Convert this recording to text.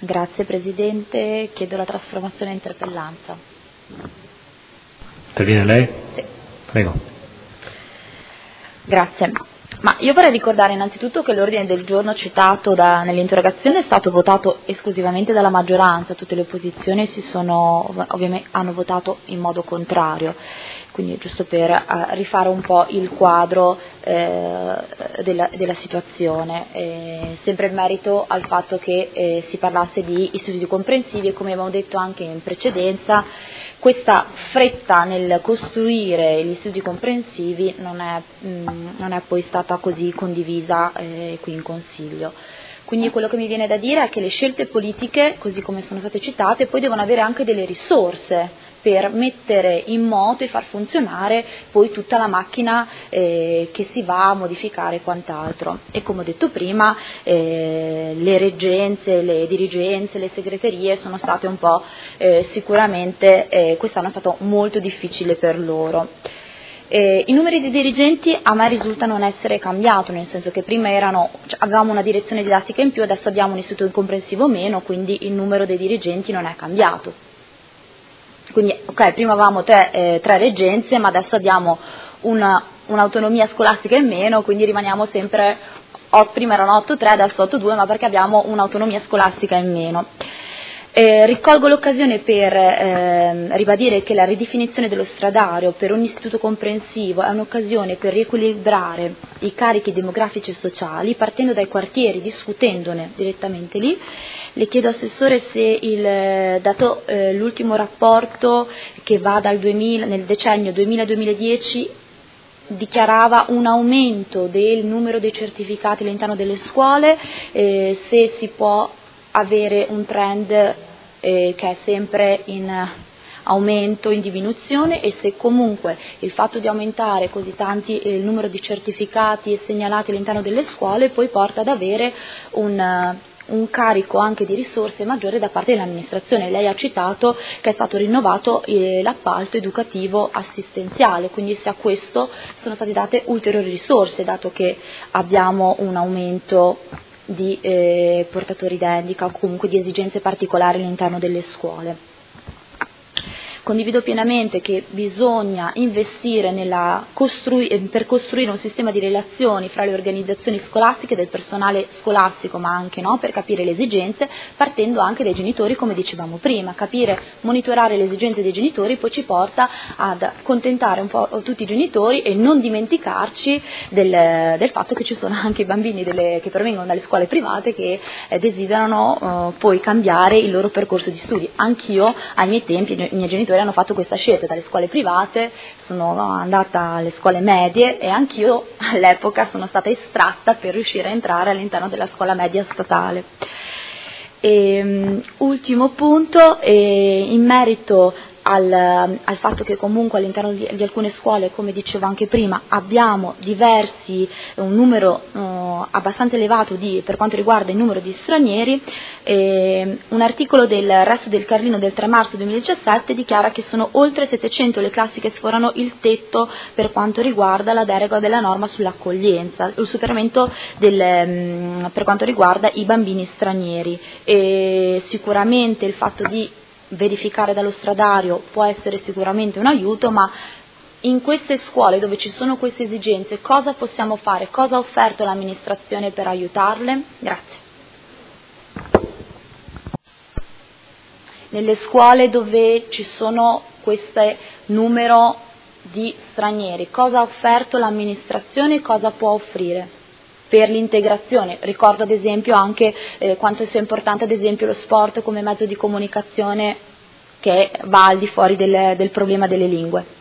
Grazie Presidente, chiedo la trasformazione in interpellanza. Interviene lei? Sì. Prego. Grazie. Ma io vorrei ricordare innanzitutto che l'ordine del giorno citato nell'interrogazione è stato votato esclusivamente dalla maggioranza, tutte le opposizioni ovviamente hanno votato in modo contrario, quindi giusto per rifare un po' il quadro della situazione, sempre in merito al fatto che si parlasse di istituti comprensivi e come abbiamo detto anche in precedenza, questa fretta nel costruire gli istituti comprensivi non è poi stata così condivisa qui in Consiglio. Quindi quello che mi viene da dire è che le scelte politiche, così come sono state citate, poi devono avere anche delle risorse per mettere in moto e far funzionare poi tutta la macchina che si va a modificare e quant'altro. E come ho detto prima, le reggenze, le dirigenze, le segreterie sono state un po' sicuramente, quest'anno è stato molto difficile per loro. I numeri di dirigenti a me risulta non essere cambiato, nel senso che prima avevamo una direzione didattica in più, adesso abbiamo un istituto comprensivo meno, quindi il numero dei dirigenti non è cambiato. Quindi prima avevamo tre reggenze, ma adesso abbiamo un'autonomia scolastica in meno, quindi rimaniamo sempre, prima erano 8-3, adesso 8-2, ma perché abbiamo un'autonomia scolastica in meno. Ricolgo l'occasione per ribadire che la ridefinizione dello stradario per un istituto comprensivo è un'occasione per riequilibrare i carichi demografici e sociali partendo dai quartieri, discutendone direttamente lì. Le chiedo Assessore se dato l'ultimo rapporto che va nel decennio 2000-2010 dichiarava un aumento del numero dei certificati all'interno delle scuole, se si può avere un trend che è sempre in aumento, in diminuzione, e se comunque il fatto di aumentare così tanti il numero di certificati segnalati all'interno delle scuole poi porta ad avere un carico anche di risorse maggiore da parte dell'amministrazione. Lei ha citato che è stato rinnovato l'appalto educativo assistenziale, quindi se a questo sono state date ulteriori risorse, dato che abbiamo un aumento di portatori di handicap o comunque di esigenze particolari all'interno delle scuole. Condivido pienamente che bisogna investire per costruire un sistema di relazioni fra le organizzazioni scolastiche del personale scolastico, ma anche per capire le esigenze, partendo anche dai genitori, come dicevamo prima. Monitorare le esigenze dei genitori poi ci porta ad accontentare un po' tutti i genitori e non dimenticarci del fatto che ci sono anche i bambini che provengono dalle scuole private che desiderano poi cambiare il loro percorso di studi. Anch'io ai miei tempi, i miei genitori hanno fatto questa scelta dalle scuole private, sono andata alle scuole medie e anch'io all'epoca sono stata estratta per riuscire a entrare all'interno della scuola media statale. Ultimo punto, in merito al fatto che comunque all'interno di alcune scuole, come dicevo anche prima, abbiamo un numero abbastanza elevato per quanto riguarda il numero di stranieri. Un articolo del Resto del Carlino del 3 marzo 2017 dichiara che sono oltre 700 le classi che sforano il tetto per quanto riguarda la deroga della norma sull'accoglienza, il superamento per quanto riguarda i bambini stranieri. E sicuramente il fatto di verificare dallo stradario può essere sicuramente un aiuto, ma in queste scuole dove ci sono queste esigenze cosa possiamo fare? Cosa ha offerto l'amministrazione per aiutarle? Grazie. Nelle scuole dove ci sono questo numero di stranieri, cosa ha offerto l'amministrazione e cosa può offrire per l'integrazione? Ricordo ad esempio anche quanto sia importante ad esempio lo sport come mezzo di comunicazione che va al di fuori del problema delle lingue.